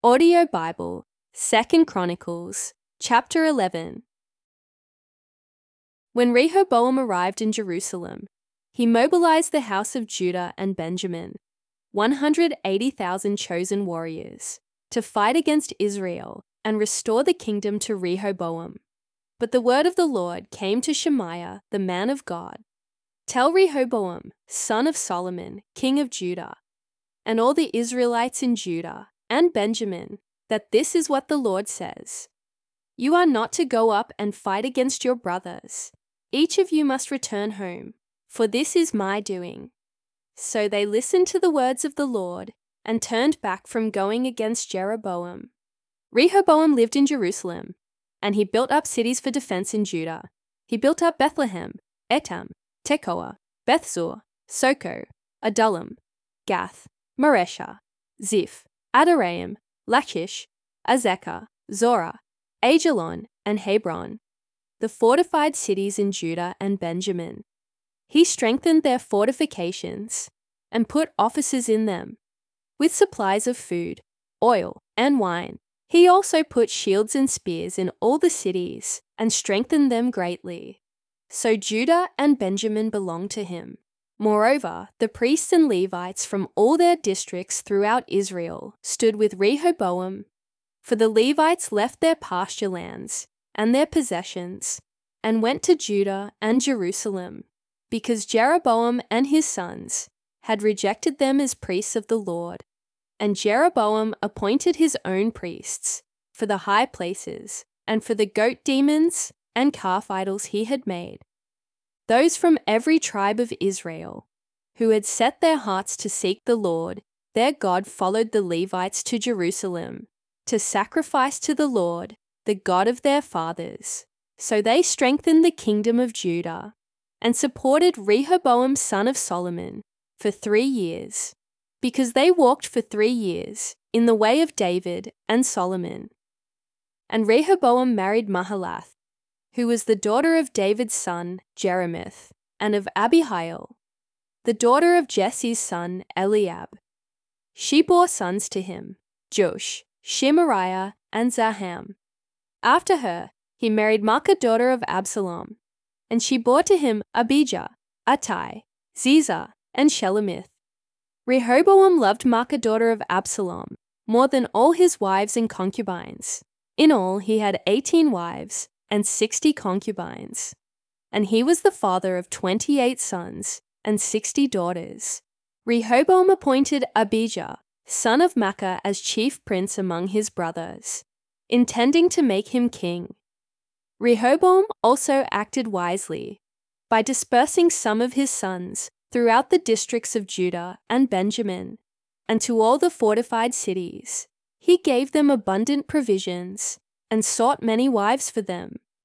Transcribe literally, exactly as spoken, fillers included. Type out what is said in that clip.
Audio Bible, Second Chronicles, chapter eleven. When Rehoboam arrived in Jerusalem, he mobilized the house of Judah and Benjamin, one hundred eighty thousand chosen warriors, to fight against Israel and restore the kingdom to Rehoboam. But the word of the Lord came to Shemaiah, the man of God. Tell Rehoboam, son of Solomon, king of Judah, and all the Israelites in Judah and Benjamin, that this is what the Lord says. You are not to go up and fight against your brothers. Each of you must return home, for this is my doing. So they listened to the words of the Lord and turned back from going against Jeroboam. Rehoboam lived in Jerusalem, and he built up cities for defense in Judah. He built up Bethlehem, Etam, Tekoa, Bethzur, Soko, Adullam, Gath, Maresha, Ziph, Adoraim, Lachish, Azekah, Zorah, Ajalon, and Hebron, the fortified cities in Judah and Benjamin. He strengthened their fortifications and put officers in them, with supplies of food, oil, and wine. He also put shields and spears in all the cities and strengthened them greatly. So Judah and Benjamin belonged to him. Moreover, the priests and Levites from all their districts throughout Israel stood with Rehoboam, for the Levites left their pasture lands and their possessions and went to Judah and Jerusalem, because Jeroboam and his sons had rejected them as priests of the Lord, and Jeroboam appointed his own priests for the high places and for the goat demons and calf idols he had made. Those from every tribe of Israel who had set their hearts to seek the Lord, their God, followed the Levites to Jerusalem to sacrifice to the Lord, the God of their fathers. So they strengthened the kingdom of Judah and supported Rehoboam son of Solomon for three years, because they walked for three years in the way of David and Solomon. And Rehoboam married Mahalath, who was the daughter of David's son Jerimoth, and of Abihail, the daughter of Jesse's son Eliab. She bore sons to him, Josh, Shemariah, and Zaham. After her, he married Maacah, daughter of Absalom, and she bore to him Abijah, Attai, Ziza, and Shelomith. Rehoboam loved Maacah, daughter of Absalom, more than all his wives and concubines. In all, he had eighteen wives and sixty concubines, and he was the father of twenty-eight sons and sixty daughters. Rehoboam appointed Abijah, son of Maacah, as chief prince among his brothers, intending to make him king. Rehoboam also acted wisely by dispersing some of his sons throughout the districts of Judah and Benjamin, and to all the fortified cities. He gave them abundant provisions and sought many wives for them.